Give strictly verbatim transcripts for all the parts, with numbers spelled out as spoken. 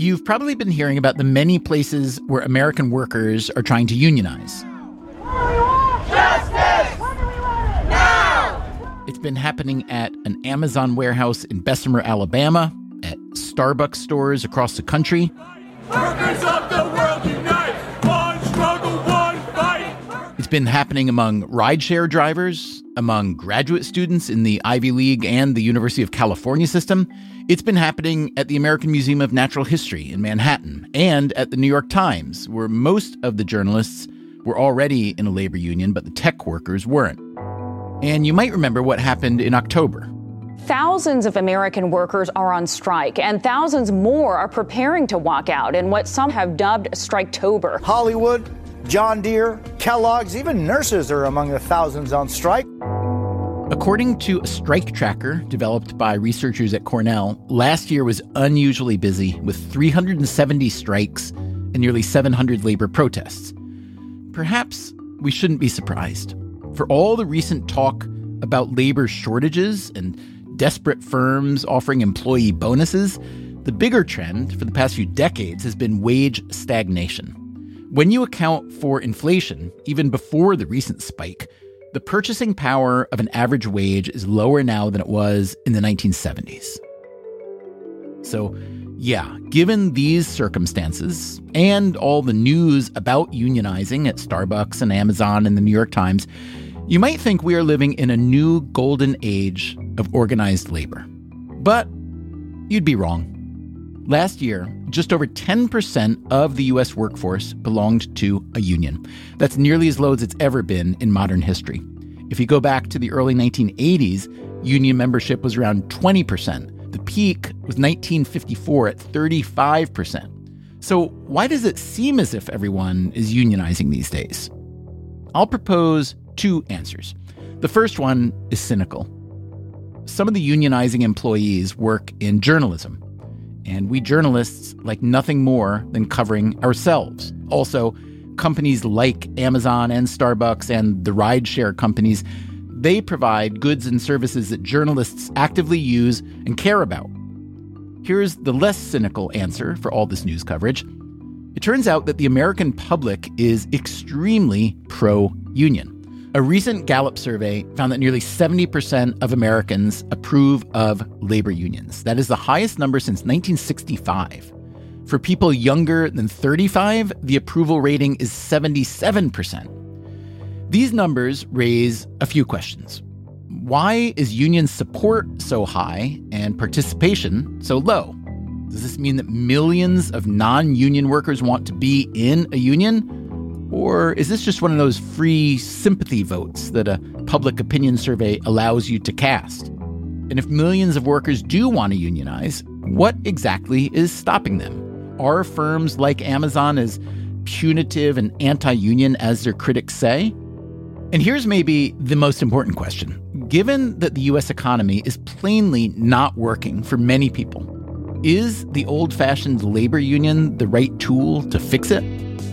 You've probably been hearing about the many places where American workers are trying to unionize. Justice! Now! It's been happening at an Amazon warehouse in Bessemer, Alabama, at Starbucks stores across the country. Workers of the world unite! One struggle, one fight! It's been happening among rideshare drivers, among graduate students in the Ivy League and the University of California system. It's been happening at the American Museum of Natural History in Manhattan and at the New York Times, where most of the journalists were already in a labor union, but the tech workers weren't. And you might remember what happened in October. Thousands of American workers are on strike, and thousands more are preparing to walk out in what some have dubbed Striketober. Hollywood, John Deere, Kellogg's, even nurses are among the thousands on strike. According to a strike tracker developed by researchers at Cornell, last year was unusually busy with three hundred seventy strikes and nearly seven hundred labor protests. Perhaps we shouldn't be surprised. For all the recent talk about labor shortages and desperate firms offering employee bonuses, the bigger trend for the past few decades has been wage stagnation. When you account for inflation, even before the recent spike, the purchasing power of an average wage is lower now than it was in the nineteen seventies. So, yeah, given these circumstances and all the news about unionizing at Starbucks and Amazon and the New York Times, you might think we are living in a new golden age of organized labor. But you'd be wrong. Last year, just over ten percent of the U S workforce belonged to a union. That's nearly as low as it's ever been in modern history. If you go back to the early nineteen eighties, union membership was around twenty percent. The peak was nineteen fifty-four at thirty-five percent. So why does it seem as if everyone is unionizing these days? I'll propose two answers. The first one is cynical. Some of the unionizing employees work in journalism, and we journalists like nothing more than covering ourselves. Also, companies like Amazon and Starbucks and the rideshare companies, they provide goods and services that journalists actively use and care about. Here's the less cynical answer for all this news coverage. It turns out that the American public is extremely pro-union. A recent Gallup survey found that nearly seventy percent of Americans approve of labor unions. That is the highest number since nineteen sixty-five. For people younger than thirty-five, the approval rating is seventy-seven percent. These numbers raise a few questions. Why is union support so high and participation so low? Does this mean that millions of non-union workers want to be in a union? Or is this just one of those free sympathy votes that a public opinion survey allows you to cast? And if millions of workers do want to unionize, what exactly is stopping them? Are firms like Amazon as punitive and anti-union as their critics say? And here's maybe the most important question. Given that the U S economy is plainly not working for many people, is the old-fashioned labor union the right tool to fix it?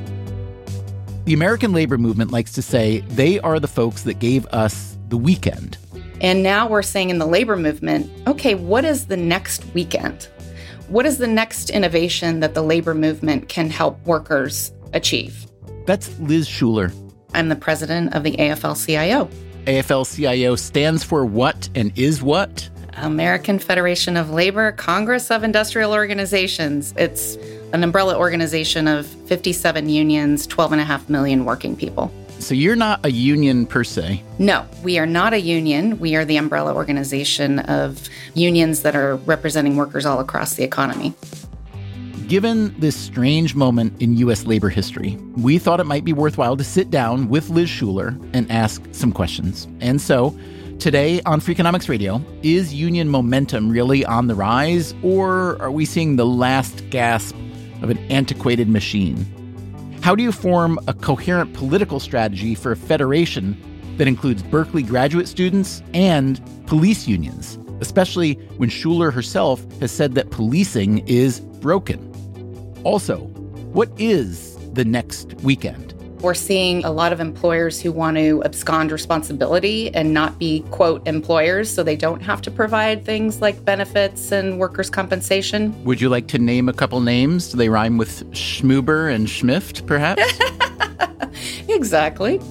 The American labor movement likes to say they are the folks that gave us the weekend. And now we're saying in the labor movement, okay, what is the next weekend? What is the next innovation that the labor movement can help workers achieve? That's Liz Shuler. I'm the president of the A F L C I O. A F L C I O stands for what and is what? American Federation of Labor, Congress of Industrial Organizations. It's an umbrella organization of fifty-seven unions, twelve and a half million working people. So you're not a union per se? No, we are not a union. We are the umbrella organization of unions that are representing workers all across the economy. Given this strange moment in U S labor history, we thought it might be worthwhile to sit down with Liz Shuler and ask some questions. And so, today on Freakonomics Radio, is union momentum really on the rise, or are we seeing the last gasp of an antiquated machine? How do you form a coherent political strategy for a federation that includes Berkeley graduate students and police unions, especially when Shuler herself has said that policing is broken? Also, what is the next weekend? We're seeing a lot of employers who want to abscond responsibility and not be, quote, employers, so they don't have to provide things like benefits and workers' compensation. Would you like to name a couple names? Do they rhyme with Schmuber and Schmift, perhaps? Exactly.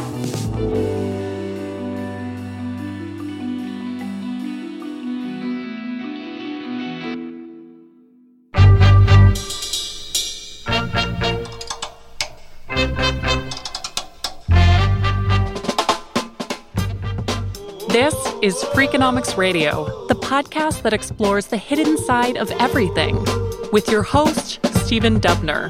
This is Freakonomics Radio, the podcast that explores the hidden side of everything, with your host, Stephen Dubner.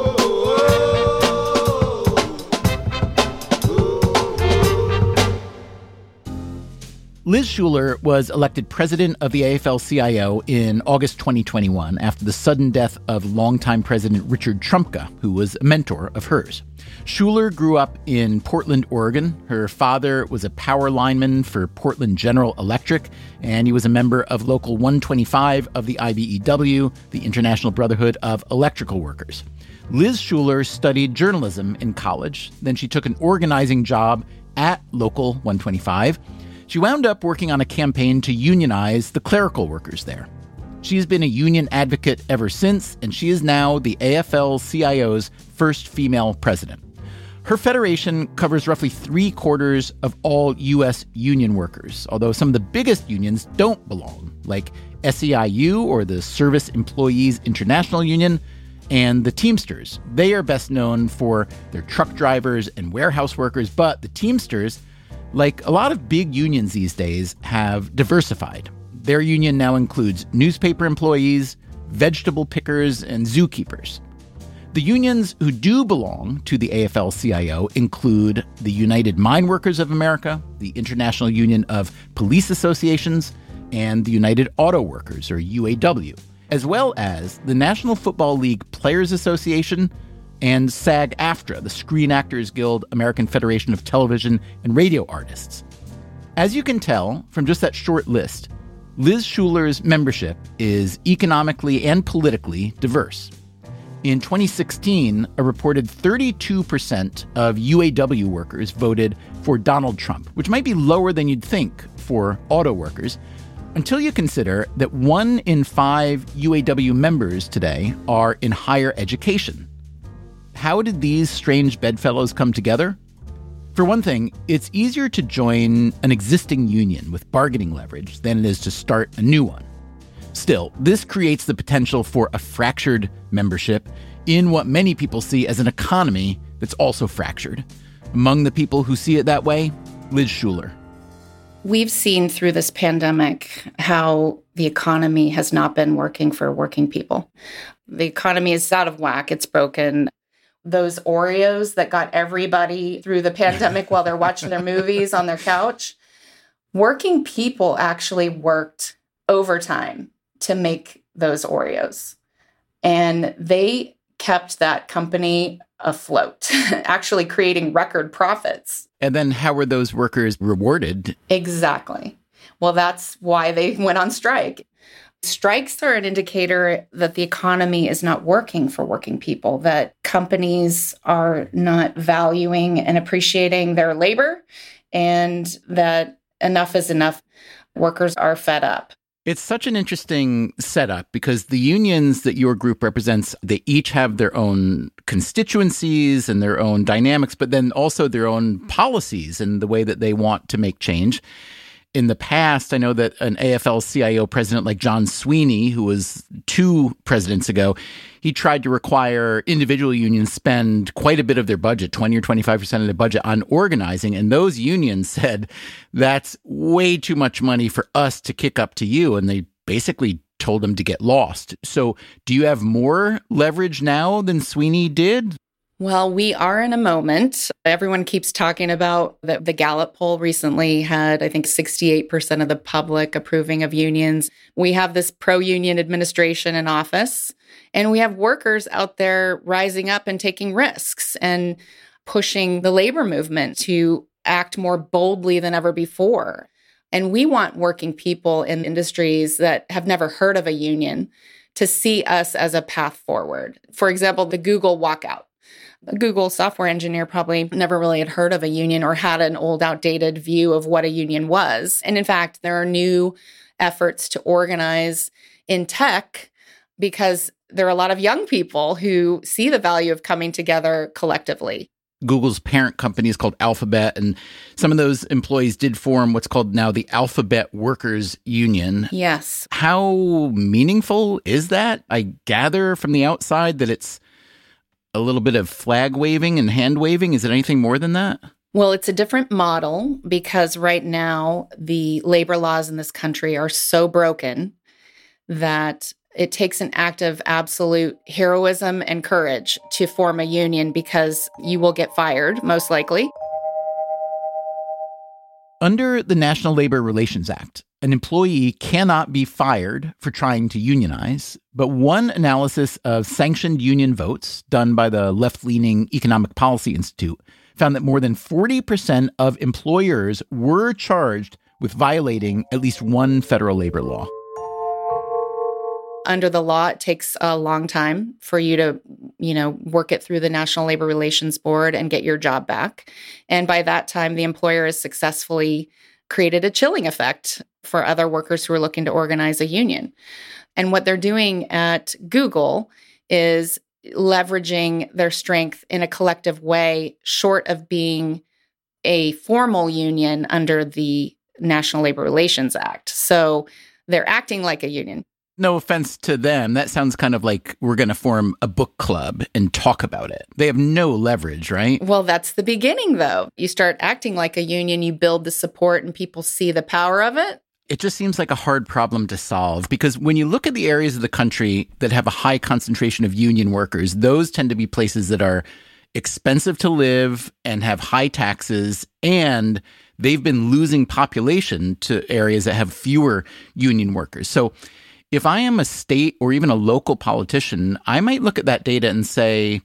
Liz Shuler was elected president of the A F L C I O in August twenty twenty-one after the sudden death of longtime President Richard Trumka, who was a mentor of hers. Shuler grew up in Portland, Oregon. Her father was a power lineman for Portland General Electric, and he was a member of Local one twenty-five of the I B E W, the International Brotherhood of Electrical Workers. Liz Shuler studied journalism in college. Then she took an organizing job at Local one twenty-five. She wound up working on a campaign to unionize the clerical workers there. She's been a union advocate ever since, and she is now the A F L C I O's first female president. Her federation covers roughly three quarters of all U S union workers, although some of the biggest unions don't belong, like S E I U, or the Service Employees International Union, and the Teamsters. They are best known for their truck drivers and warehouse workers, but the Teamsters, like a lot of big unions these days, have diversified. Their union now includes newspaper employees, vegetable pickers, and zookeepers. The unions who do belong to the A F L C I O include the United Mine Workers of America, the International Union of Police Associations, and the United Auto Workers, or U A W, as well as the National Football League Players Association and SAG-AFTRA, the Screen Actors Guild, American Federation of Television and Radio Artists. As you can tell from just that short list, Liz Shuler's membership is economically and politically diverse. In twenty sixteen, a reported thirty-two percent of U A W workers voted for Donald Trump, which might be lower than you'd think for auto workers, until you consider that one in five U A W members today are in higher education. How did these strange bedfellows come together? For one thing, it's easier to join an existing union with bargaining leverage than it is to start a new one. Still, this creates the potential for a fractured membership in what many people see as an economy that's also fractured. Among the people who see it that way, Liz Shuler. We've seen through this pandemic how the economy has not been working for working people. The economy is out of whack. It's broken. Those Oreos that got everybody through the pandemic while they're watching their movies on their couch, working people actually worked overtime to make those Oreos. And they kept that company afloat, actually creating record profits. And then how were those workers rewarded? Exactly. Well, that's why they went on strike. Strikes are an indicator that the economy is not working for working people, that companies are not valuing and appreciating their labor, and that enough is enough. Workers are fed up. It's such an interesting setup because the unions that your group represents, they each have their own constituencies and their own dynamics, but then also their own policies and the way that they want to make change. In the past, I know that an A F L C I O president like John Sweeney, who was two presidents ago, he tried to require individual unions spend quite a bit of their budget, twenty or twenty-five percent of their budget, on organizing. And those unions said, that's way too much money for us to kick up to you. And they basically told them to get lost. So do you have more leverage now than Sweeney did? Well, we are in a moment. Everyone keeps talking about the, the Gallup poll recently had, I think, sixty-eight percent of the public approving of unions. We have this pro-union administration in office, and we have workers out there rising up and taking risks and pushing the labor movement to act more boldly than ever before. And we want working people in industries that have never heard of a union to see us as a path forward. For example, the Google walkout. A Google software engineer probably never really had heard of a union or had an old, outdated view of what a union was. And in fact, there are new efforts to organize in tech because there are a lot of young people who see the value of coming together collectively. Google's parent company is called Alphabet, and some of those employees did form what's called now the Alphabet Workers Union. Yes. How meaningful is that? I gather from the outside that it's a little bit of flag waving and hand waving. Is it anything more than that? Well, it's a different model because right now the labor laws in this country are so broken that it takes an act of absolute heroism and courage to form a union because you will get fired, most likely. Under the National Labor Relations Act, an employee cannot be fired for trying to unionize, but one analysis of sanctioned union votes done by the left-leaning Economic Policy Institute found that more than forty percent of employers were charged with violating at least one federal labor law. Under the law, it takes a long time for you to, you know, work it through the National Labor Relations Board and get your job back. And by that time, the employer has successfully created a chilling effect for other workers who are looking to organize a union. And what they're doing at Google is leveraging their strength in a collective way, short of being a formal union under the National Labor Relations Act. So they're acting like a union. No offense to them. That sounds kind of like we're going to form a book club and talk about it. They have no leverage, right? Well, that's the beginning, though. You start acting like a union, you build the support, and people see the power of it. It just seems like a hard problem to solve because when you look at the areas of the country that have a high concentration of union workers, those tend to be places that are expensive to live and have high taxes, and they've been losing population to areas that have fewer union workers. So if I am a state or even a local politician, I might look at that data and say,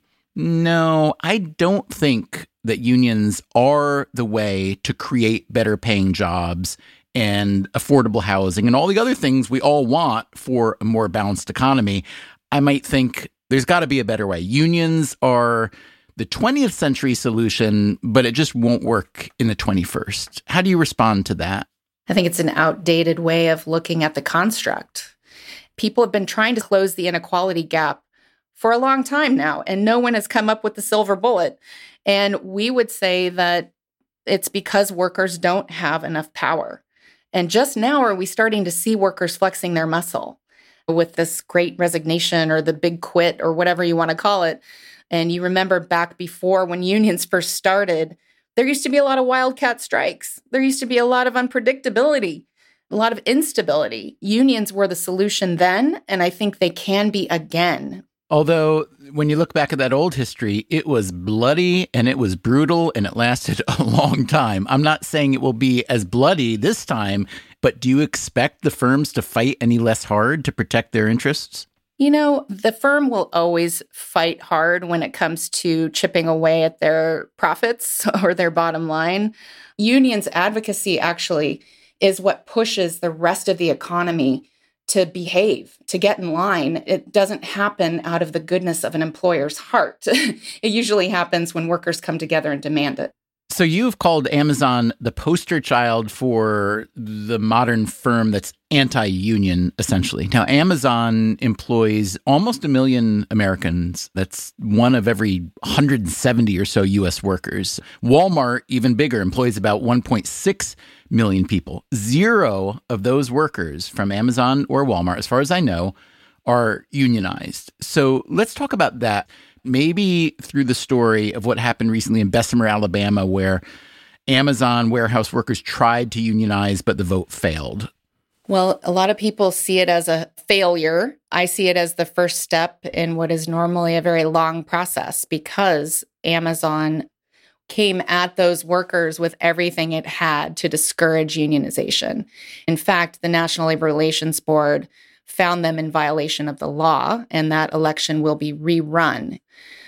no, I don't think that unions are the way to create better paying jobs and affordable housing and all the other things we all want for a more balanced economy. I might think there's got to be a better way. Unions are the twentieth century solution, but it just won't work in the twenty-first. How do you respond to that? I think it's an outdated way of looking at the construct. People have been trying to close the inequality gap for a long time now, and no one has come up with the silver bullet. And we would say that it's because workers don't have enough power. And just now are we starting to see workers flexing their muscle with this great resignation or the big quit or whatever you want to call it. And you remember back before when unions first started, there used to be a lot of wildcat strikes. There used to be a lot of unpredictability, a lot of instability. Unions were the solution then, and I think they can be again. Although, when you look back at that old history, it was bloody and it was brutal and it lasted a long time. I'm not saying it will be as bloody this time, but do you expect the firms to fight any less hard to protect their interests? You know, the firm will always fight hard when it comes to chipping away at their profits or their bottom line. Unions' advocacy actually is what pushes the rest of the economy to behave, to get in line. It doesn't happen out of the goodness of an employer's heart. It usually happens when workers come together and demand it. So you've called Amazon the poster child for the modern firm that's anti-union, essentially. Now, Amazon employs almost a million Americans. That's one of every one hundred seventy or so U S workers. Walmart, even bigger, employs about one point six million people. Zero of those workers from Amazon or Walmart, as far as I know, are unionized. So let's talk about that. Maybe through the story of what happened recently in Bessemer, Alabama, where Amazon warehouse workers tried to unionize, but the vote failed. Well, a lot of people see it as a failure. I see it as the first step in what is normally a very long process because Amazon came at those workers with everything it had to discourage unionization. In fact, the National Labor Relations Board found them in violation of the law, and that election will be rerun.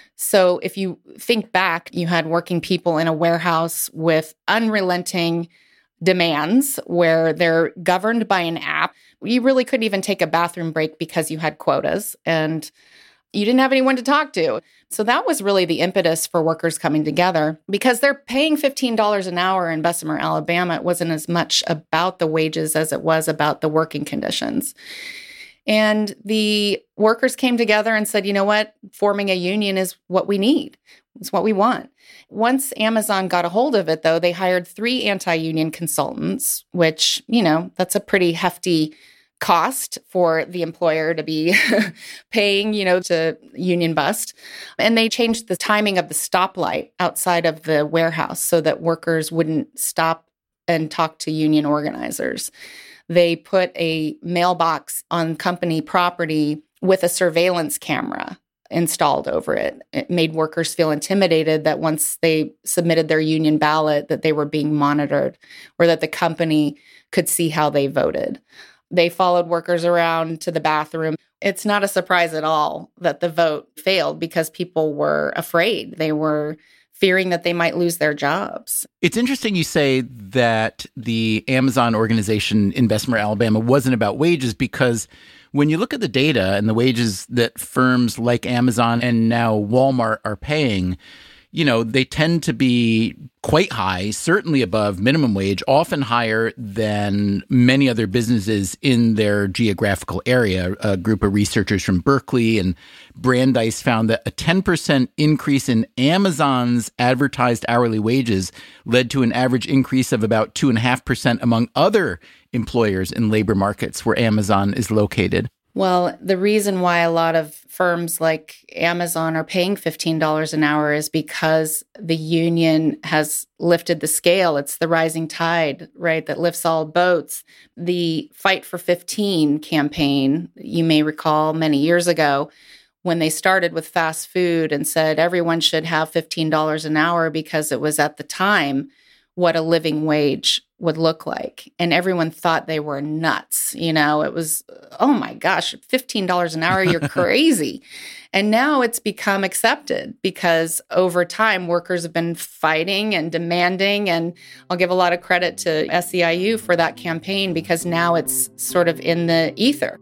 So if you think back, you had working people in a warehouse with unrelenting demands where they're governed by an app. You really couldn't even take a bathroom break because you had quotas. And you didn't have anyone to talk to. So that was really the impetus for workers coming together, because they're paying fifteen dollars an hour in Bessemer, Alabama. It wasn't as much about the wages as it was about the working conditions. And the workers came together and said, you know what, forming a union is what we need. It's what we want. Once Amazon got a hold of it, though, they hired three anti-union consultants, which, you know, that's a pretty hefty cost for the employer to be paying, you know, to union bust. And they changed the timing of the stoplight outside of the warehouse so that workers wouldn't stop and talk to union organizers. They put a mailbox on company property with a surveillance camera installed over it. It made workers feel intimidated that once they submitted their union ballot, that they were being monitored, or that the company could see how they voted. They followed workers around to the bathroom. It's not a surprise at all that the vote failed, because people were afraid. They were fearing that they might lose their jobs. It's interesting you say that the Amazon organization in Bessemer, Alabama wasn't about wages, because when you look at the data and the wages that firms like Amazon and now Walmart are paying, you know, they tend to be quite high, certainly above minimum wage, often higher than many other businesses in their geographical area. A group of researchers from Berkeley and Brandeis found that a ten percent increase in Amazon's advertised hourly wages led to an average increase of about two point five percent among other employers in labor markets where Amazon is located. Well, the reason why a lot of firms like Amazon are paying fifteen dollars an hour is because the union has lifted the scale. It's the rising tide, right, that lifts all boats. The Fight for fifteen campaign, you may recall many years ago, when they started with fast food and said everyone should have fifteen dollars an hour, because it was at the time what a living wage would look like. And everyone thought they were nuts. You know, it was, oh my gosh, fifteen dollars an hour, you're crazy. And now it's become accepted, because over time, workers have been fighting and demanding. And I'll give a lot of credit to S E I U for that campaign, because now it's sort of in the ether.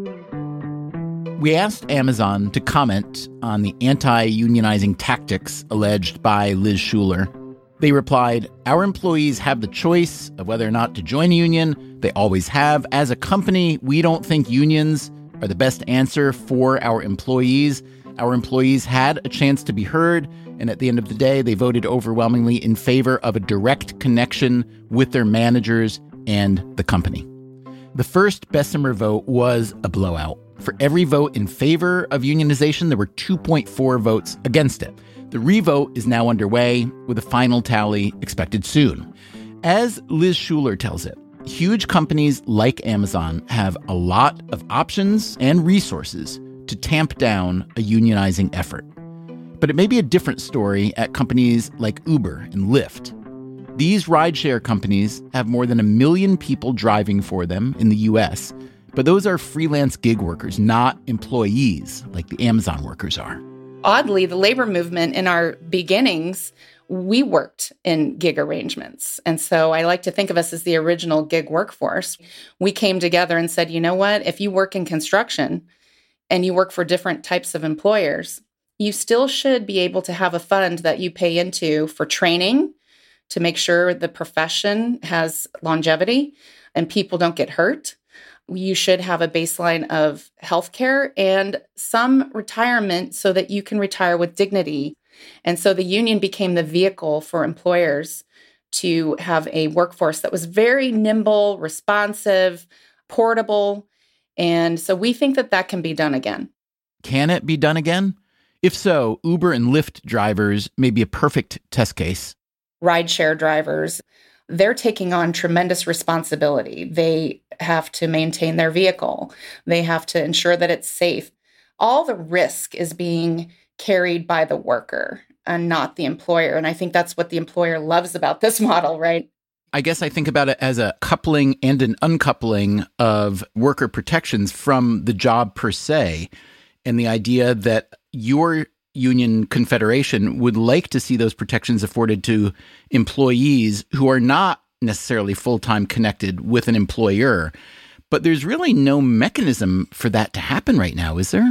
We asked Amazon to comment on the anti-unionizing tactics alleged by Liz Shuler. They replied, "Our employees have the choice of whether or not to join a union. They always have. As a company, we don't think unions are the best answer for our employees. Our employees had a chance to be heard, and at the end of the day, they voted overwhelmingly in favor of a direct connection with their managers and the company." The first Bessemer vote was a blowout. For every vote in favor of unionization, there were two point four votes against it. The revote is now underway, with a final tally expected soon. As Liz Shuler tells it, huge companies like Amazon have a lot of options and resources to tamp down a unionizing effort. But it may be a different story at companies like Uber and Lyft. These rideshare companies have more than a million people driving for them in the U S, but those are freelance gig workers, not employees like the Amazon workers are. Oddly, the labor movement in our beginnings, we worked in gig arrangements. And so I like to think of us as the original gig workforce. We came together and said, you know what, if you work in construction and you work for different types of employers, you still should be able to have a fund that you pay into for training to make sure the profession has longevity and people don't get hurt. You should have a baseline of healthcare and some retirement so that you can retire with dignity. And so the union became the vehicle for employers to have a workforce that was very nimble, responsive, portable. And so we think that that can be done again. Can it be done again? If so, Uber and Lyft drivers may be a perfect test case. Rideshare drivers, they're taking on tremendous responsibility. They have to maintain their vehicle. They have to ensure that it's safe. All the risk is being carried by the worker and not the employer. And I think that's what the employer loves about this model, right? I guess I think about it as a coupling and an uncoupling of worker protections from the job per se, and the idea that your union confederation would like to see those protections afforded to employees who are not necessarily full-time connected with an employer. But there's really no mechanism for that to happen right now, is there?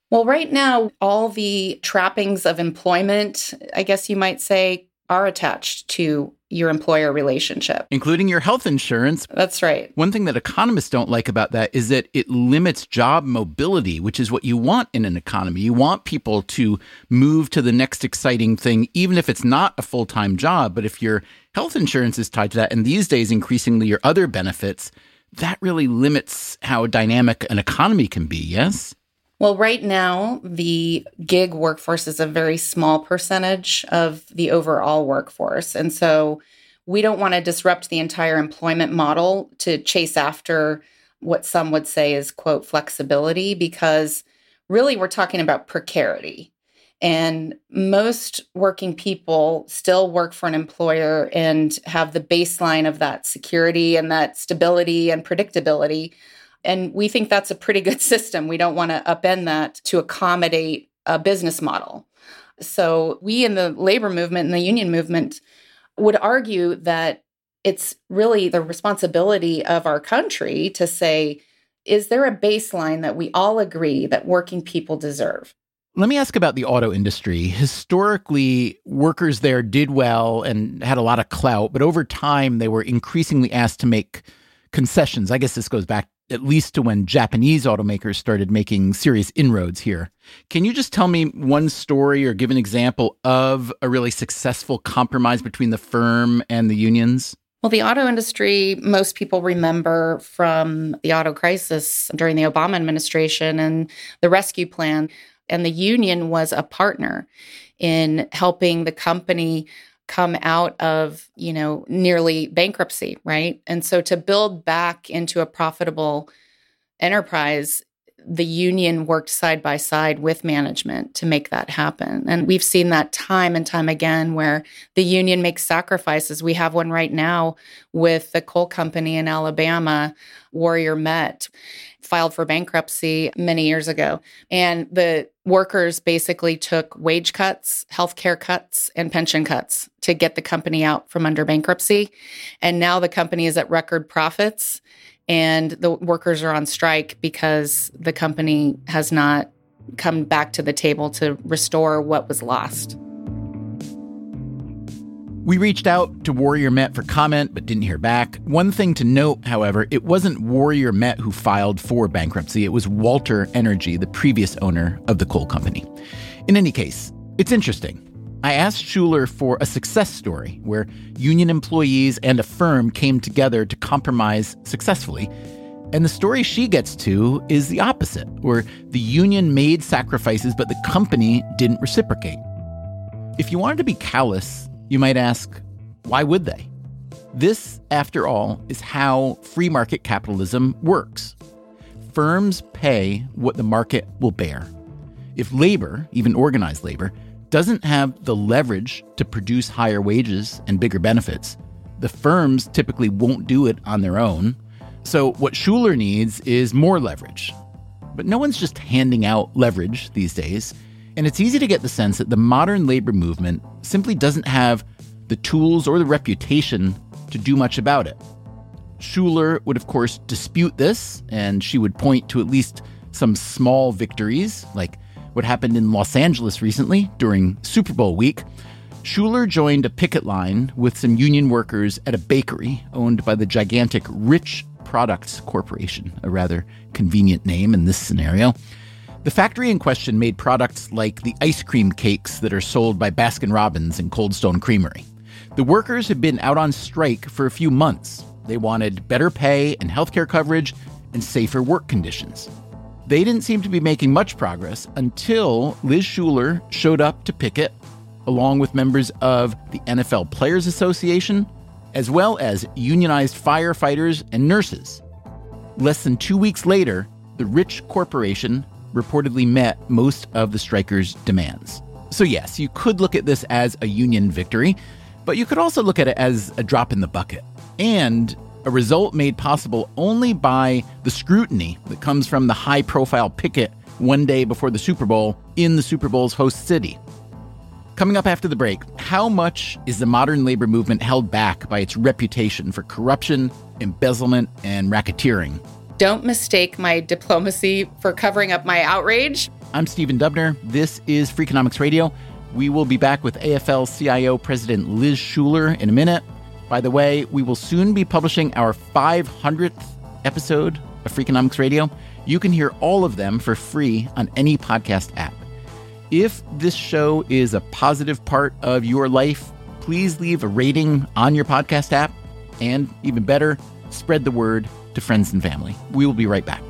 Well, right now, all the trappings of employment, I guess you might say, are attached to your employer relationship. Including your health insurance. That's right. One thing that economists don't like about that is that it limits job mobility, which is what you want in an economy. You want people to move to the next exciting thing, even if it's not a full-time job. But if your health insurance is tied to that, and these days, increasingly, your other benefits, that really limits how dynamic an economy can be, yes? Well, right now, the gig workforce is a very small percentage of the overall workforce. And so we don't want to disrupt the entire employment model to chase after what some would say is, quote, flexibility, because really we're talking about precarity. And most working people still work for an employer and have the baseline of that security and that stability and predictability. And we think that's a pretty good system. We don't want to upend that to accommodate a business model. So we in the labor movement and the union movement would argue that it's really the responsibility of our country to say, is there a baseline that we all agree that working people deserve? Let me ask about the auto industry. Historically, workers there did well and had a lot of clout, but over time, they were increasingly asked to make concessions. I guess this goes back at least to when Japanese automakers started making serious inroads here. Can you just tell me one story or give an example of a really successful compromise between the firm and the unions? Well, the auto industry, most people remember from the auto crisis during the Obama administration and the rescue plan. And the union was a partner in helping the company come out of, you know, nearly bankruptcy, right? And so to build back into a profitable enterprise, the union worked side by side with management to make that happen. And we've seen that time and time again where the union makes sacrifices. We have one right now with the coal company in Alabama, Warrior Met, filed for bankruptcy many years ago. And the workers basically took wage cuts, healthcare cuts, and pension cuts to get the company out from under bankruptcy. And now the company is at record profits. And the workers are on strike because the company has not come back to the table to restore what was lost. We reached out to Warrior Met for comment, but didn't hear back. One thing to note, however, it wasn't Warrior Met who filed for bankruptcy. It was Walter Energy, the previous owner of the coal company. In any case, it's interesting. I asked Schuler for a success story where union employees and a firm came together to compromise successfully. And the story she gets to is the opposite, where the union made sacrifices, but the company didn't reciprocate. If you wanted to be callous, you might ask, why would they? This, after all, is how free market capitalism works. Firms pay what the market will bear. If labor, even organized labor, doesn't have the leverage to produce higher wages and bigger benefits, the firms typically won't do it on their own. So what Schuler needs is more leverage. But no one's just handing out leverage these days. And it's easy to get the sense that the modern labor movement simply doesn't have the tools or the reputation to do much about it. Schuler would, of course, dispute this, and she would point to at least some small victories, like what happened in Los Angeles recently during Super Bowl week. Schuler joined a picket line with some union workers at a bakery owned by the gigantic Rich Products Corporation, a rather convenient name in this scenario. The factory in question made products like the ice cream cakes that are sold by Baskin-Robbins and Cold Stone Creamery. The workers had been out on strike for a few months. They wanted better pay and healthcare coverage and safer work conditions. They didn't seem to be making much progress until Liz Schuler showed up to picket, along with members of the N F L Players Association, as well as unionized firefighters and nurses. Less than two weeks later, the Rich Corporation reportedly met most of the strikers' demands. So yes, you could look at this as a union victory, but you could also look at it as a drop in the bucket, and a result made possible only by the scrutiny that comes from the high-profile picket one day before the Super Bowl in the Super Bowl's host city. Coming up after the break, how much is the modern labor movement held back by its reputation for corruption, embezzlement, and racketeering? Don't mistake my diplomacy for covering up my outrage. I'm Stephen Dubner. This is Freakonomics Radio. We will be back with A F L C I O President Liz Shuler in a minute. By the way, we will soon be publishing our five hundredth episode of Freakonomics Radio. You can hear all of them for free on any podcast app. If this show is a positive part of your life, please leave a rating on your podcast app. And even better, spread the word to friends and family. We will be right back.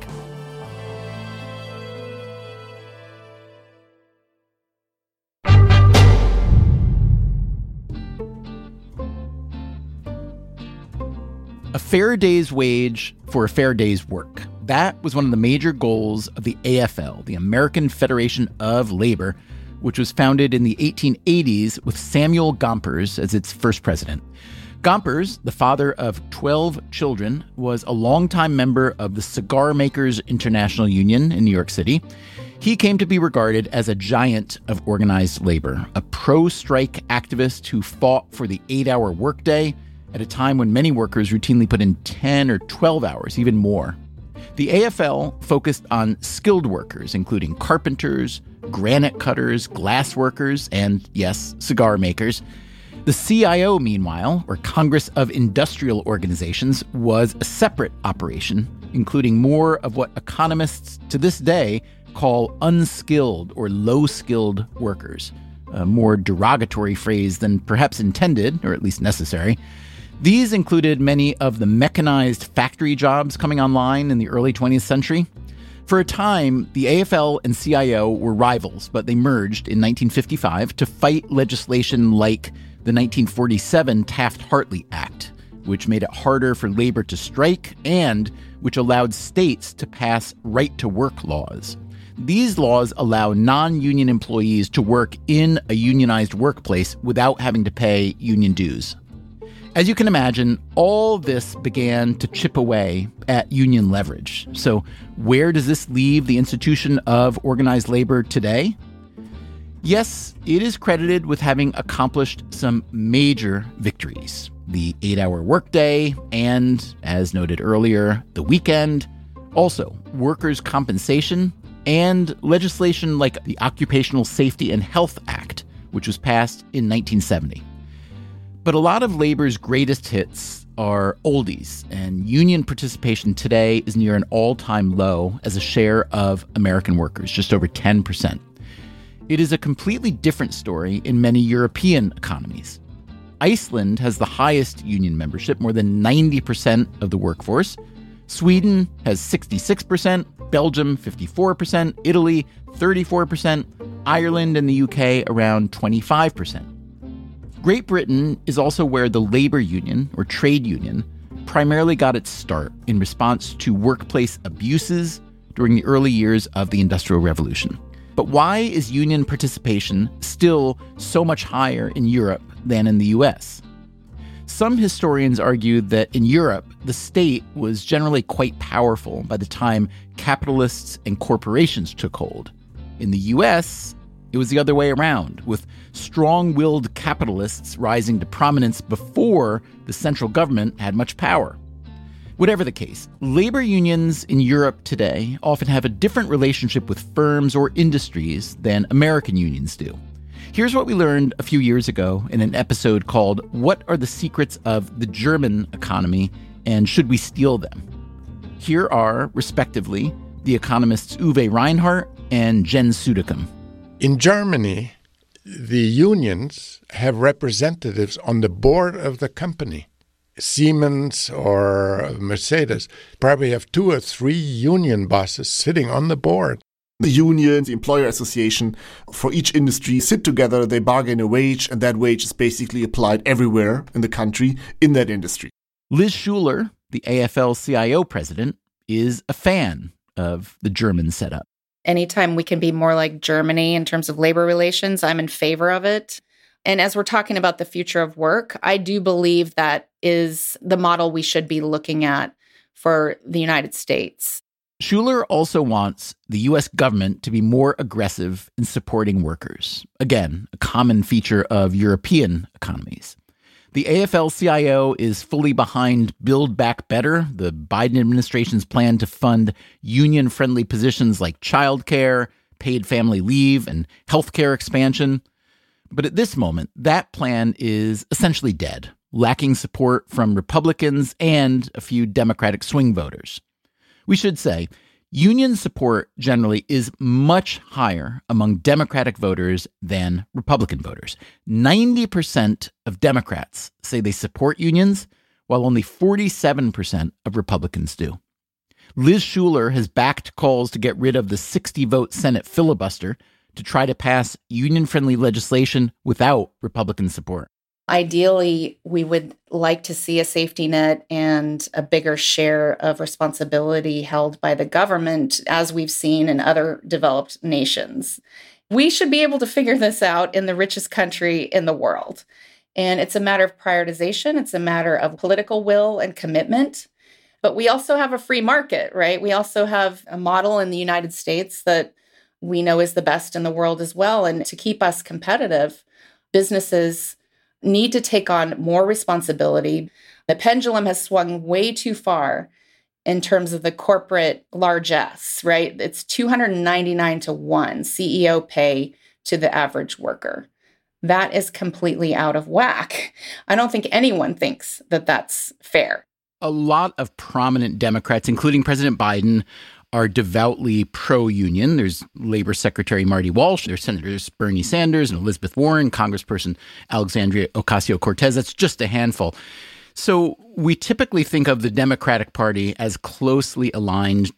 A fair day's wage for a fair day's work. That was one of the major goals of the A F L, the American Federation of Labor, which was founded in the eighteen eighties with Samuel Gompers as its first president. Gompers, the father of twelve children, was a longtime member of the Cigar Makers International Union in New York City. He came to be regarded as a giant of organized labor, a pro-strike activist who fought for the eight-hour workday at a time when many workers routinely put in ten or twelve hours, even more. The A F L focused on skilled workers, including carpenters, granite cutters, glass workers, and, yes, cigar makers. The C I O, meanwhile, or Congress of Industrial Organizations, was a separate operation, including more of what economists to this day call unskilled or low-skilled workers, a more derogatory phrase than perhaps intended, or at least necessary. These included many of the mechanized factory jobs coming online in the early twentieth century. For a time, the A F L and C I O were rivals, but they merged in nineteen fifty-five to fight legislation like the nineteen forty-seven Taft-Hartley Act, which made it harder for labor to strike and which allowed states to pass right-to-work laws. These laws allow non-union employees to work in a unionized workplace without having to pay union dues. As you can imagine, all this began to chip away at union leverage. So where does this leave the institution of organized labor today? Yes, it is credited with having accomplished some major victories. The eight-hour workday and, as noted earlier, the weekend. Also, workers' compensation and legislation like the Occupational Safety and Health Act, which was passed in nineteen seventy. But a lot of labor's greatest hits are oldies, and union participation today is near an all-time low as a share of American workers, just over ten percent. It is a completely different story in many European economies. Iceland has the highest union membership, more than ninety percent of the workforce. Sweden has sixty-six percent, Belgium fifty-four percent, Italy thirty-four percent, Ireland and the U K around twenty-five percent. Great Britain is also where the labor union, or trade union, primarily got its start in response to workplace abuses during the early years of the Industrial Revolution. But why is union participation still so much higher in Europe than in the U S? Some historians argue that in Europe, the state was generally quite powerful by the time capitalists and corporations took hold. In the U S, it was the other way around, with strong-willed capitalists rising to prominence before the central government had much power. Whatever the case, labor unions in Europe today often have a different relationship with firms or industries than American unions do. Here's what we learned a few years ago in an episode called What Are the Secrets of the German Economy and Should We Steal Them? Here are, respectively, the economists Uwe Reinhardt and Jens Südekum. In Germany, the unions have representatives on the board of the company. Siemens or Mercedes probably have two or three union bosses sitting on the board. The unions, the employer association for each industry sit together, they bargain a wage, and that wage is basically applied everywhere in the country in that industry. Liz Shuler, the A F L C I O president, is a fan of the German setup. Anytime we can be more like Germany in terms of labor relations, I'm in favor of it. And as we're talking about the future of work, I do believe that is the model we should be looking at for the United States. Shuler also wants the U S government to be more aggressive in supporting workers. Again, a common feature of European economies. The A F L C I O is fully behind Build Back Better, the Biden administration's plan to fund union-friendly positions like childcare, paid family leave and healthcare expansion. But at this moment, that plan is essentially dead, lacking support from Republicans and a few Democratic swing voters. We should say, union support generally is much higher among Democratic voters than Republican voters. ninety percent of Democrats say they support unions, while only forty-seven percent of Republicans do. Liz Shuler has backed calls to get rid of the sixty-vote Senate filibuster to try to pass union-friendly legislation without Republican support. Ideally, we would like to see a safety net and a bigger share of responsibility held by the government, as we've seen in other developed nations. We should be able to figure this out in the richest country in the world. And it's a matter of prioritization. It's a matter of political will and commitment. But we also have a free market, right? We also have a model in the United States that we know is the best in the world as well. And to keep us competitive, businesses need to take on more responsibility. The pendulum has swung way too far in terms of the corporate largesse, right? It's two hundred ninety-nine to one C E O pay to the average worker. That is completely out of whack. I don't think anyone thinks that that's fair. A lot of prominent Democrats, including President Biden, are devoutly pro-union. There's Labor Secretary Marty Walsh, there's Senators Bernie Sanders and Elizabeth Warren, Congressperson Alexandria Ocasio-Cortez. That's just a handful. So we typically think of the Democratic Party as closely aligned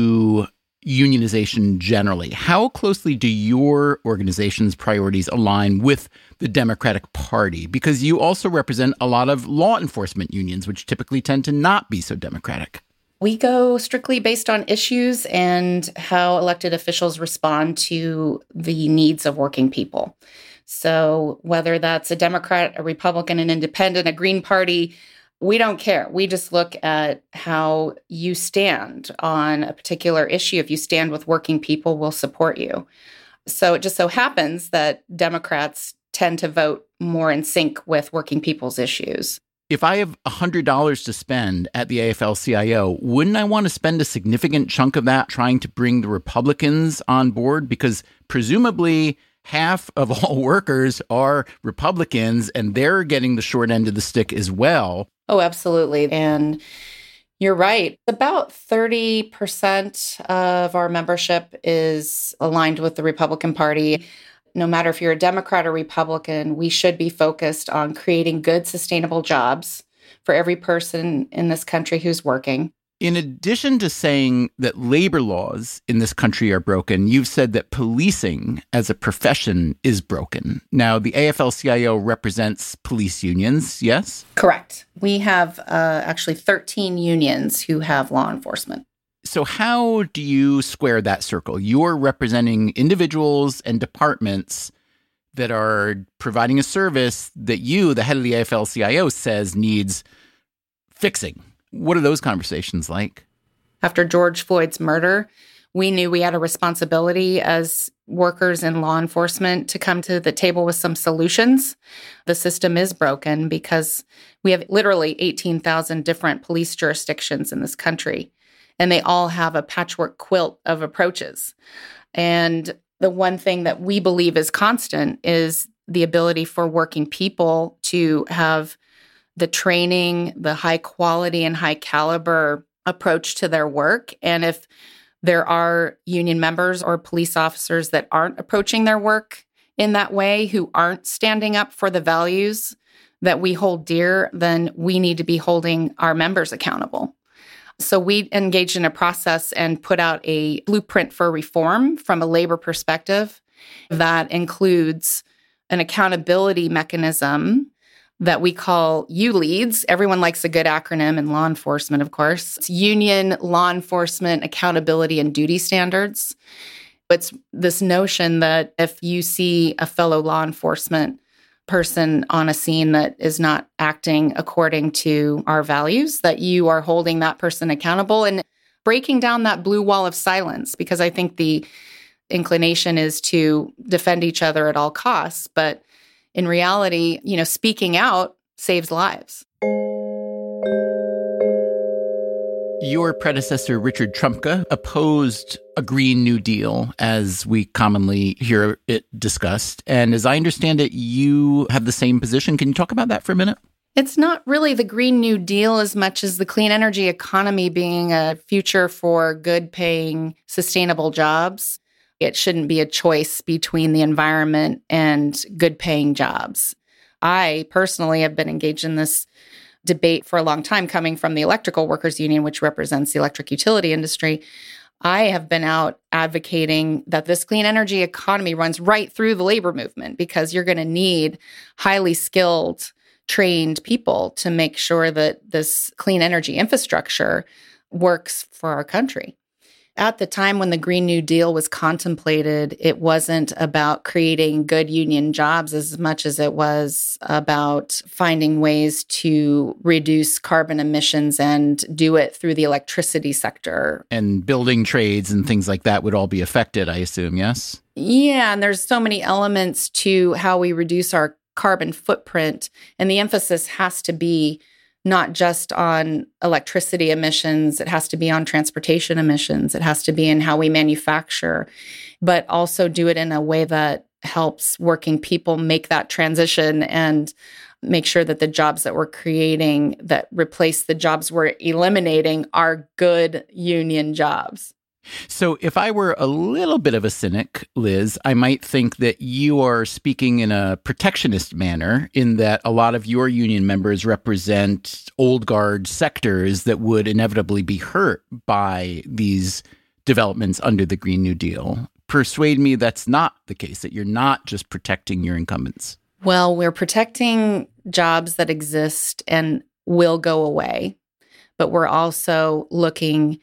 to unionization generally. How closely do your organization's priorities align with the Democratic Party? Because you also represent a lot of law enforcement unions, which typically tend to not be so democratic. We go strictly based on issues and how elected officials respond to the needs of working people. So whether that's a Democrat, a Republican, an independent, a Green Party, we don't care. We just look at how you stand on a particular issue. If you stand with working people, we'll support you. So it just so happens that Democrats tend to vote more in sync with working people's issues. If I have one hundred dollars to spend at the A F L C I O, wouldn't I want to spend a significant chunk of that trying to bring the Republicans on board? Because presumably half of all workers are Republicans, and they're getting the short end of the stick as well. Oh, absolutely. And you're right. About thirty percent of our membership is aligned with the Republican Party. No matter if you're a Democrat or Republican, we should be focused on creating good, sustainable jobs for every person in this country who's working. In addition to saying that labor laws in this country are broken, you've said that policing as a profession is broken. Now, the A F L C I O represents police unions, yes? Correct. We have uh, actually thirteen unions who have law enforcement. So how do you square that circle? You're representing individuals and departments that are providing a service that you, the head of the A F L C I O, says needs fixing. What are those conversations like? After George Floyd's murder, we knew we had a responsibility as workers in law enforcement to come to the table with some solutions. The system is broken because we have literally eighteen thousand different police jurisdictions in this country, and they all have a patchwork quilt of approaches. And the one thing that we believe is constant is the ability for working people to have the training, the high quality and high caliber approach to their work. And if there are union members or police officers that aren't approaching their work in that way, who aren't standing up for the values that we hold dear, then we need to be holding our members accountable. So we engaged in a process and put out a blueprint for reform from a labor perspective that includes an accountability mechanism that we call U LEADS. Everyone likes a good acronym in law enforcement, of course. It's Union Law Enforcement Accountability and Duty Standards. It's this notion that if you see a fellow law enforcement person on a scene that is not acting according to our values, that you are holding that person accountable and breaking down that blue wall of silence, because I think the inclination is to defend each other at all costs. But in reality, you know, speaking out saves lives. Your predecessor, Richard Trumka, opposed a Green New Deal, as we commonly hear it discussed. And as I understand it, you have the same position. Can you talk about that for a minute? It's not really the Green New Deal as much as the clean energy economy being a future for good-paying, sustainable jobs. It shouldn't be a choice between the environment and good-paying jobs. I personally have been engaged in this debate for a long time, coming from the Electrical Workers Union, which represents the electric utility industry. I have been out advocating that this clean energy economy runs right through the labor movement, because you're going to need highly skilled, trained people to make sure that this clean energy infrastructure works for our country. At the time when the Green New Deal was contemplated, it wasn't about creating good union jobs as much as it was about finding ways to reduce carbon emissions and do it through the electricity sector. And building trades and things like that would all be affected, I assume, yes? Yeah, and there's so many elements to how we reduce our carbon footprint, and the emphasis has to be not just on electricity emissions, it has to be on transportation emissions, it has to be in how we manufacture, but also do it in a way that helps working people make that transition and make sure that the jobs that we're creating that replace the jobs we're eliminating are good union jobs. So if I were a little bit of a cynic, Liz, I might think that you are speaking in a protectionist manner, in that a lot of your union members represent old guard sectors that would inevitably be hurt by these developments under the Green New Deal. Persuade me that's not the case, that you're not just protecting your incumbents. Well, we're protecting jobs that exist and will go away, but we're also looking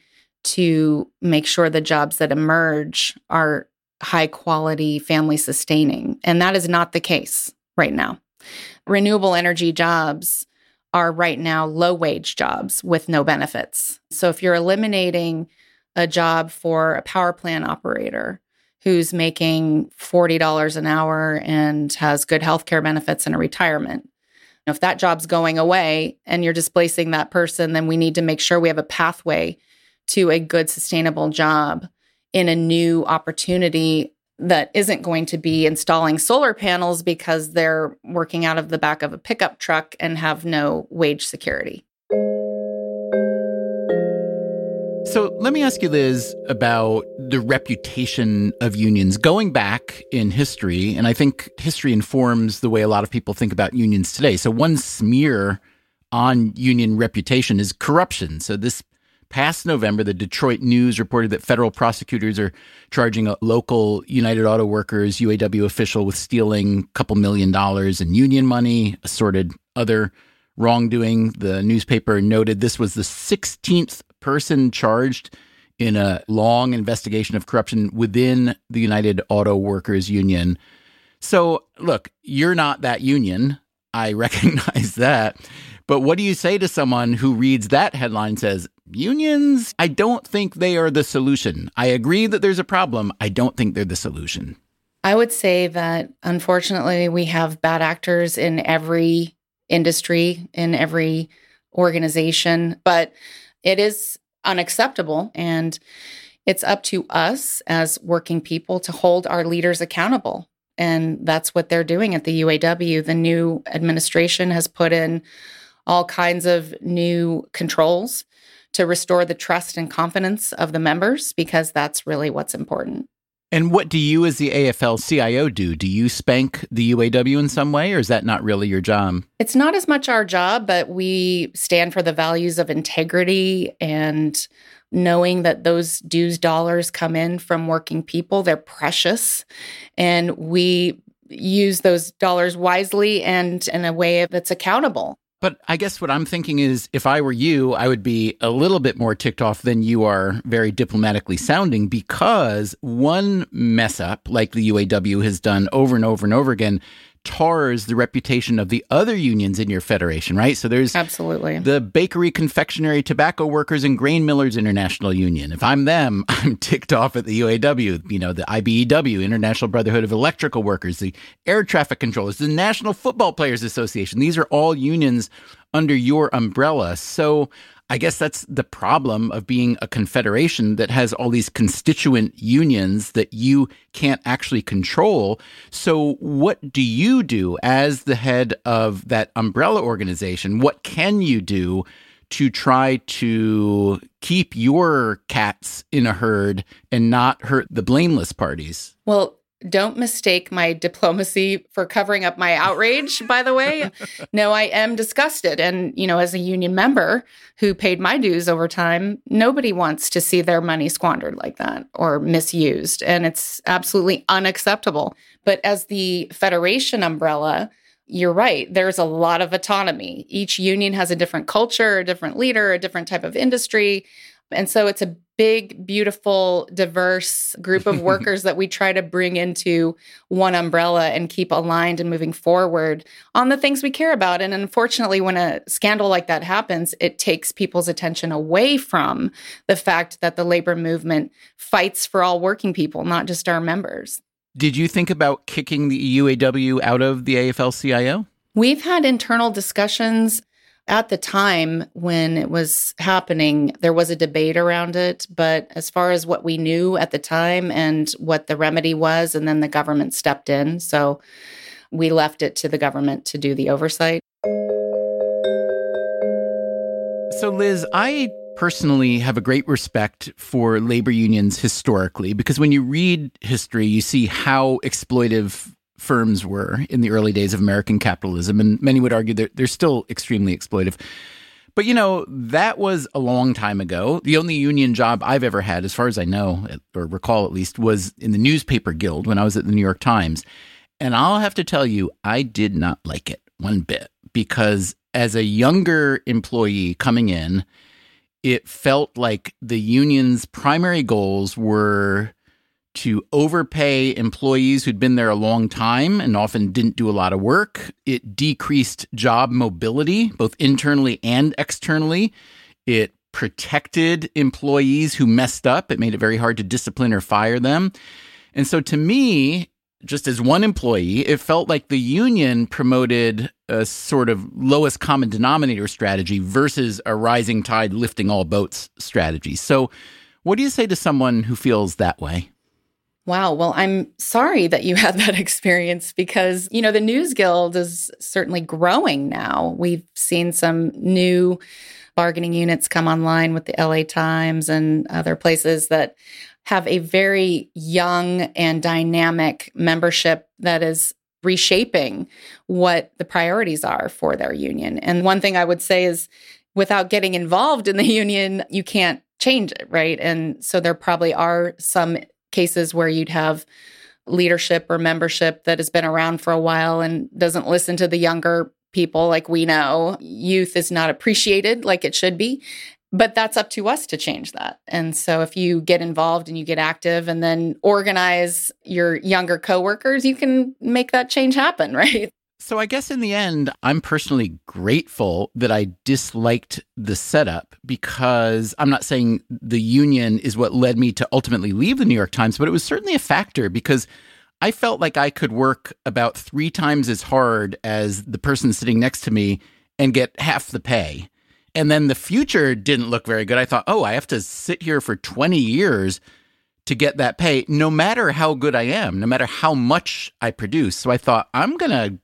to make sure the jobs that emerge are high quality, family sustaining. And that is not the case right now. Renewable energy jobs are right now low wage jobs with no benefits. So if you're eliminating a job for a power plant operator who's making forty dollars an hour and has good healthcare benefits and a retirement, if that job's going away and you're displacing that person, then we need to make sure we have a pathway to a good, sustainable job in a new opportunity that isn't going to be installing solar panels because they're working out of the back of a pickup truck and have no wage security. So let me ask you, Liz, about the reputation of unions going back in history. And I think history informs the way a lot of people think about unions today. So one smear on union reputation is corruption. So this past November, the Detroit News reported that federal prosecutors are charging a local United Auto Workers U A W official with stealing a couple million dollars in union money, assorted other wrongdoing. The newspaper noted this was the sixteenth person charged in a long investigation of corruption within the United Auto Workers Union. So, look, you're not that union. I recognize that. But what do you say to someone who reads that headline and says, unions, I don't think they are the solution. I agree that there's a problem. I don't think they're the solution. I would say that, unfortunately, we have bad actors in every industry, in every organization, but it is unacceptable. And it's up to us as working people to hold our leaders accountable. And that's what they're doing at the U A W. The new administration has put in all kinds of new controls to restore the trust and confidence of the members, because that's really what's important. And what do you as the A F L C I O do? Do you spank the U A W in some way, or is that not really your job? It's not as much our job, but we stand for the values of integrity and knowing that those dues dollars come in from working people. They're precious, and we use those dollars wisely and in a way that's accountable. But I guess what I'm thinking is, if I were you, I would be a little bit more ticked off than you are very diplomatically sounding, because one mess up, like the U A W has done over and over and over again, tars the reputation of the other unions in your federation, right? So there's absolutely the Bakery, Confectionery, Tobacco Workers, and Grain Millers International Union. If I'm them, I'm ticked off at the U A W, you know, the I B E W, International Brotherhood of Electrical Workers, the Air Traffic Controllers, the National Football Players Association. These are all unions under your umbrella. So I guess that's the problem of being a confederation that has all these constituent unions that you can't actually control. So what do you do as the head of that umbrella organization? What can you do to try to keep your cats in a herd and not hurt the blameless parties? Well, don't mistake my diplomacy for covering up my outrage, by the way. No, I am disgusted. And, you know, as a union member who paid my dues over time, nobody wants to see their money squandered like that or misused. And it's absolutely unacceptable. But as the federation umbrella, you're right. There's a lot of autonomy. Each union has a different culture, a different leader, a different type of industry. And so it's a big, beautiful, diverse group of workers that we try to bring into one umbrella and keep aligned and moving forward on the things we care about. And unfortunately, when a scandal like that happens, it takes people's attention away from the fact that the labor movement fights for all working people, not just our members. Did you think about kicking the U A W out of the A F L C I O? We've had internal discussions. At the time when it was happening, there was a debate around it. But as far as what we knew at the time and what the remedy was, and then the government stepped in. So we left it to the government to do the oversight. So, Liz, I personally have a great respect for labor unions historically, because when you read history, you see how exploitive firms were in the early days of American capitalism. And many would argue that they're still extremely exploitive. But, you know, that was a long time ago. The only union job I've ever had, as far as I know, or recall at least, was in the newspaper guild when I was at the New York Times. And I'll have to tell you, I did not like it one bit, because as a younger employee coming in, it felt like the union's primary goals were to overpay employees who'd been there a long time and often didn't do a lot of work. It decreased job mobility, both internally and externally. It protected employees who messed up. It made it very hard to discipline or fire them. And so to me, just as one employee, it felt like the union promoted a sort of lowest common denominator strategy versus a rising tide lifting all boats strategy. So what do you say to someone who feels that way? Wow. Well, I'm sorry that you had that experience, because, you know, the News Guild is certainly growing now. We've seen some new bargaining units come online with the L A Times and other places that have a very young and dynamic membership that is reshaping what the priorities are for their union. And one thing I would say is, without getting involved in the union, you can't change it, right? And so there probably are some cases where you'd have leadership or membership that has been around for a while and doesn't listen to the younger people. Like we know, youth is not appreciated like it should be, but that's up to us to change that. And so if you get involved and you get active and then organize your younger coworkers, you can make that change happen, right? So I guess in the end, I'm personally grateful that I disliked the setup, because I'm not saying the union is what led me to ultimately leave the New York Times, but it was certainly a factor, because I felt like I could work about three times as hard as the person sitting next to me and get half the pay. And then the future didn't look very good. I thought, oh, I have to sit here for twenty years to get that pay, no matter how good I am, no matter how much I produce. So I thought, I'm going to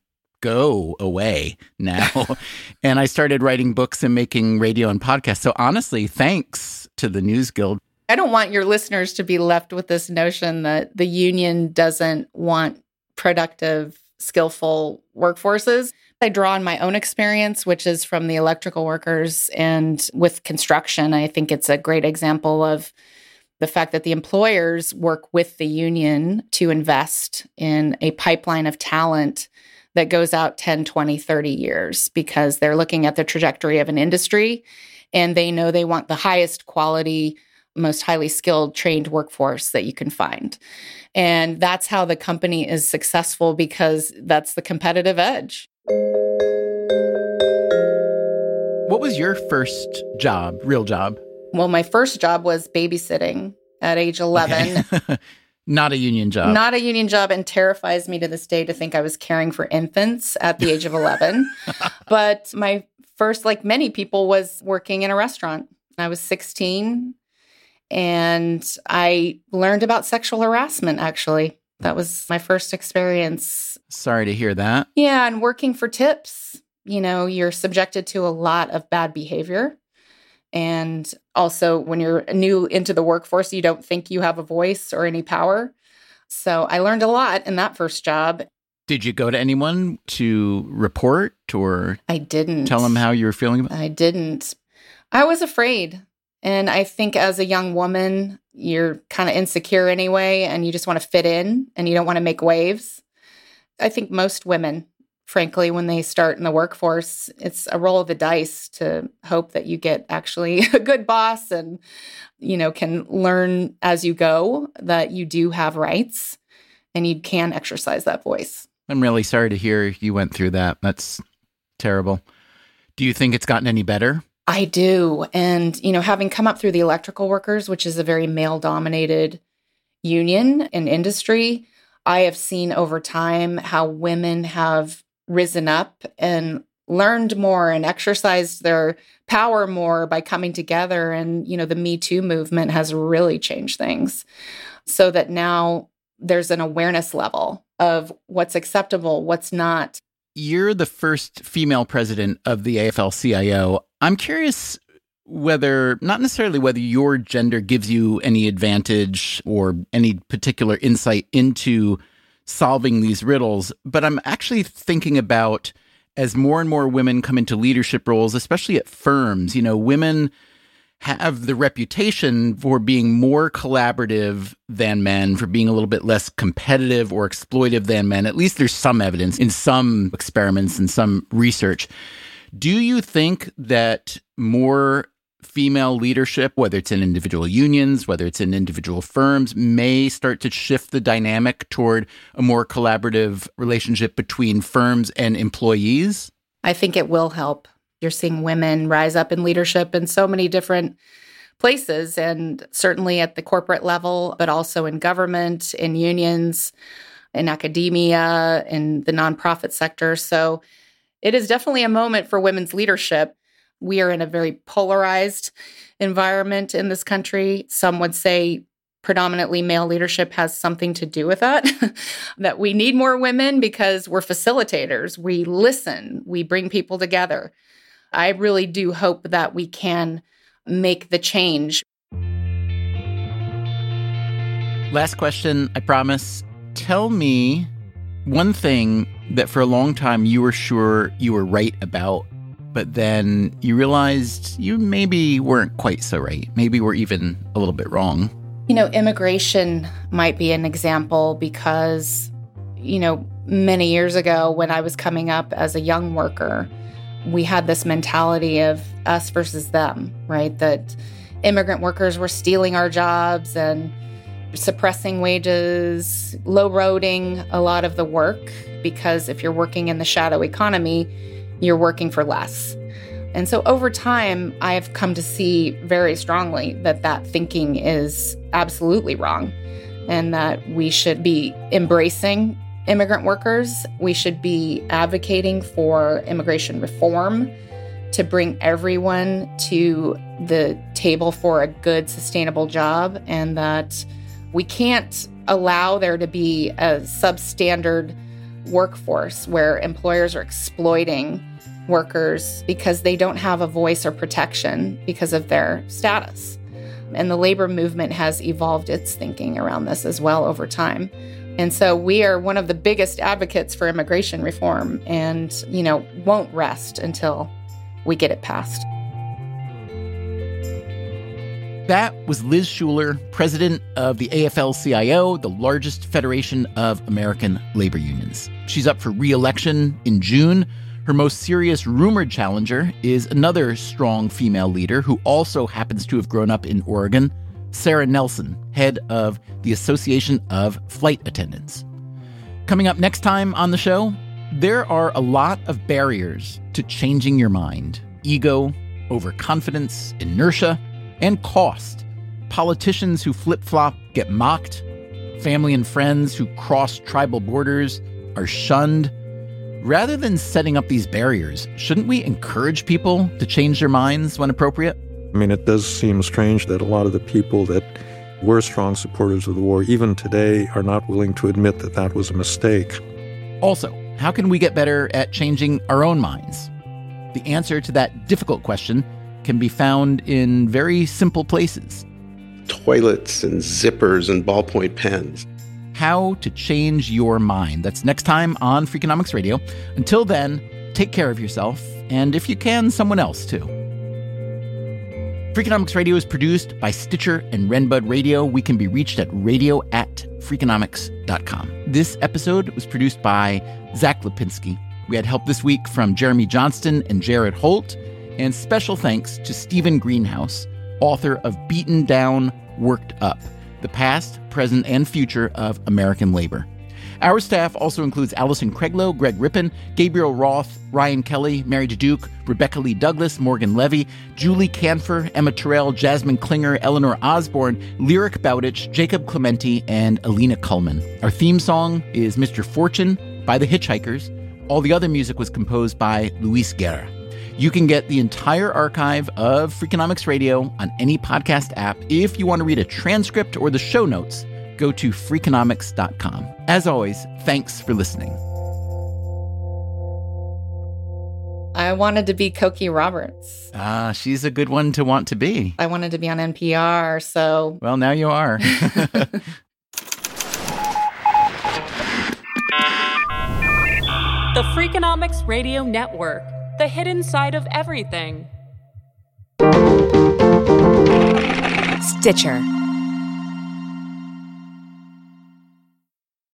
go away now. And I started writing books and making radio and podcasts. So honestly, thanks to the News Guild. I don't want your listeners to be left with this notion that the union doesn't want productive, skillful workforces. I draw on my own experience, which is from the electrical workers, and with construction. I think it's a great example of the fact that the employers work with the union to invest in a pipeline of talent that goes out ten, twenty, thirty years, because they're looking at the trajectory of an industry and they know they want the highest quality, most highly skilled, trained workforce that you can find. And that's how the company is successful, because that's the competitive edge. What was your first job, real job? Well, my first job was babysitting at age eleven. Okay. Not a union job. Not a union job, and terrifies me to this day to think I was caring for infants at the age of eleven. But my first, like many people, was working in a restaurant. I was sixteen, and I learned about sexual harassment, actually. That was my first experience. Sorry to hear that. Yeah, and working for tips. You know, you're subjected to a lot of bad behavior. And also, when you're new into the workforce, you don't think you have a voice or any power. So I learned a lot in that first job. Did you go to anyone to report or I didn't tell them how you were feeling about it? I didn't. I was afraid. And I think as a young woman, you're kind of insecure anyway, and you just want to fit in and you don't want to make waves. I think most women, frankly, when they start in the workforce, it's a roll of the dice to hope that you get actually a good boss and, you know, can learn as you go that you do have rights and you can exercise that voice. I'm really sorry to hear you went through that. That's terrible. Do you think it's gotten any better? I do. And, you know, having come up through the electrical workers, which is a very male-dominated union and industry, I have seen over time how women have risen up and learned more and exercised their power more by coming together. And, you know, the Me Too movement has really changed things so that now there's an awareness level of what's acceptable, what's not. You're the first female president of the A F L C I O. I'm curious whether, not necessarily whether your gender gives you any advantage or any particular insight into solving these riddles, but I'm actually thinking about as more and more women come into leadership roles, especially at firms, you know, women have the reputation for being more collaborative than men, for being a little bit less competitive or exploitive than men. At least there's some evidence in some experiments and some research. Do you think that more female leadership, whether it's in individual unions, whether it's in individual firms, may start to shift the dynamic toward a more collaborative relationship between firms and employees? I think it will help. You're seeing women rise up in leadership in so many different places, and certainly at the corporate level, but also in government, in unions, in academia, in the nonprofit sector. So it is definitely a moment for women's leadership. We are in a very polarized environment in this country. Some would say predominantly male leadership has something to do with that, that we need more women because we're facilitators. We listen. We bring people together. I really do hope that we can make the change. Last question, I promise. Tell me one thing that for a long time you were sure you were right about, but then you realized you maybe weren't quite so right. Maybe we're even a little bit wrong. You know, immigration might be an example because, you know, many years ago when I was coming up as a young worker, we had this mentality of us versus them, right? That immigrant workers were stealing our jobs and suppressing wages, low-roading a lot of the work, because if you're working in the shadow economy, you're working for less. And so over time, I've come to see very strongly that that thinking is absolutely wrong and that we should be embracing immigrant workers. We should be advocating for immigration reform to bring everyone to the table for a good, sustainable job, and that we can't allow there to be a substandard workforce where employers are exploiting workers because they don't have a voice or protection because of their status. And the labor movement has evolved its thinking around this as well over time. And so we are one of the biggest advocates for immigration reform and, you know, won't rest until we get it passed. That was Liz Shuler, president of the A F L C I O, the largest federation of American labor unions. She's up for re-election in June. Her most serious rumored challenger is another strong female leader who also happens to have grown up in Oregon, Sarah Nelson, head of the Association of Flight Attendants. Coming up next time on the show, there are a lot of barriers to changing your mind. Ego, overconfidence, inertia, and cost. Politicians who flip-flop get mocked. Family and friends who cross tribal borders are shunned. Rather than setting up these barriers, shouldn't we encourage people to change their minds when appropriate? I mean, it does seem strange that a lot of the people that were strong supporters of the war, even today, are not willing to admit that that was a mistake. Also, how can we get better at changing our own minds? The answer to that difficult question can be found in very simple places. Toilets and zippers and ballpoint pens. How to change your mind. That's next time on Freakonomics Radio. Until then, take care of yourself, and if you can, someone else too. Freakonomics Radio is produced by Stitcher and Renbud Radio. We can be reached at radio at freakonomics dot com. This episode was produced by Zach Lipinski. We had help this week from Jeremy Johnston and Jared Holt. And special thanks to Stephen Greenhouse, author of Beaten Down, Worked Up, The Past, Present, and Future of American Labor. Our staff also includes Allison Craiglow, Greg Rippin, Gabriel Roth, Ryan Kelly, Mary DeDuke, Rebecca Lee Douglas, Morgan Levy, Julie Canfer, Emma Terrell, Jasmine Klinger, Eleanor Osborne, Lyric Bowditch, Jacob Clementi, and Alina Kullman. Our theme song is Mister Fortune by The Hitchhikers. All the other music was composed by Luis Guerra. You can get the entire archive of Freakonomics Radio on any podcast app. If you want to read a transcript or the show notes, go to freakonomics dot com. As always, thanks for listening. I wanted to be Cokie Roberts. Ah, she's a good one to want to be. I wanted to be on N P R, so... Well, now you are. The Freakonomics Radio Network. The hidden side of everything. Stitcher.